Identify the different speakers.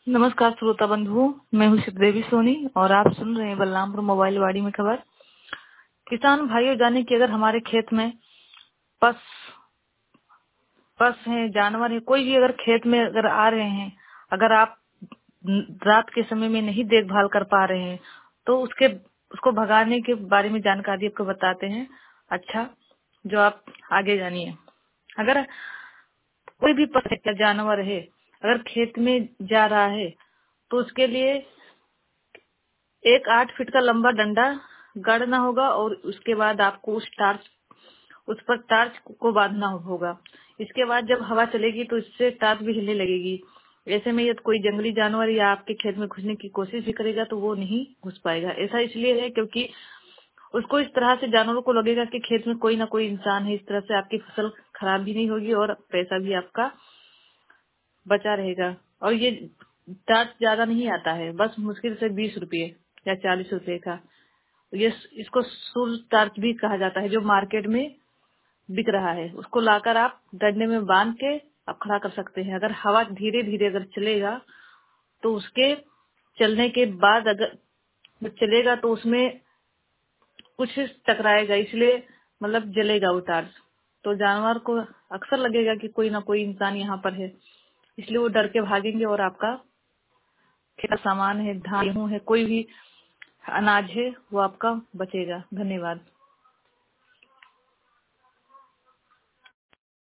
Speaker 1: नमस्कार श्रोता बंधुओं, मैं हूँ श्रीदेवी सोनी और आप सुन रहे हैं बलरामपुर मोबाइल वाड़ी में खबर। किसान भाइयों, जाने कि अगर हमारे खेत में पस पस हैं, जानवर हैं, कोई भी अगर खेत में अगर आ रहे हैं, अगर आप रात के समय में नहीं देखभाल कर पा रहे हैं तो उसको भगाने के बारे में जानकारी आपको बताते हैं। अच्छा, जो आप आगे जानिए। अगर कोई भी पशु या जानवर है अगर खेत में जा रहा है तो उसके लिए एक 8 फीट का लंबा डंडा गाड़ना होगा और उसके बाद आपको उस पर टार्च को बांधना होगा। इसके बाद जब हवा चलेगी तो इससे टार्च भी हिलने लगेगी। ऐसे में यदि कोई जंगली जानवर या आपके खेत में घुसने की कोशिश भी करेगा तो वो नहीं घुस पाएगा। ऐसा इसलिए है क्योंकि उसको इस तरह से जानवरों को लगेगा कि खेत में कोई ना कोई इंसान है। इस तरह से आपकी फसल खराब भी नहीं होगी और पैसा भी आपका बचा रहेगा। और ये टार्च ज्यादा नहीं आता है, बस मुश्किल से 20 रुपये या 40 रुपये का। ये इसको सूर्य टार्च भी कहा जाता है, जो मार्केट में बिक रहा है। उसको लाकर आप डंडे में बांध के आप खड़ा कर सकते हैं। अगर हवा धीरे धीरे अगर चलेगा तो उसके चलने के बाद अगर वो चलेगा तो उसमें कुछ टकराएगा, इसलिए मतलब जलेगा वो टार्च। तो जानवर को अक्सर लगेगा कि कोई ना कोई इंसान यहाँ पर है, इसलिए वो डर के भागेंगे और आपका क्या सामान है, धान गेहूं है, कोई भी अनाज है, वो आपका बचेगा। धन्यवाद।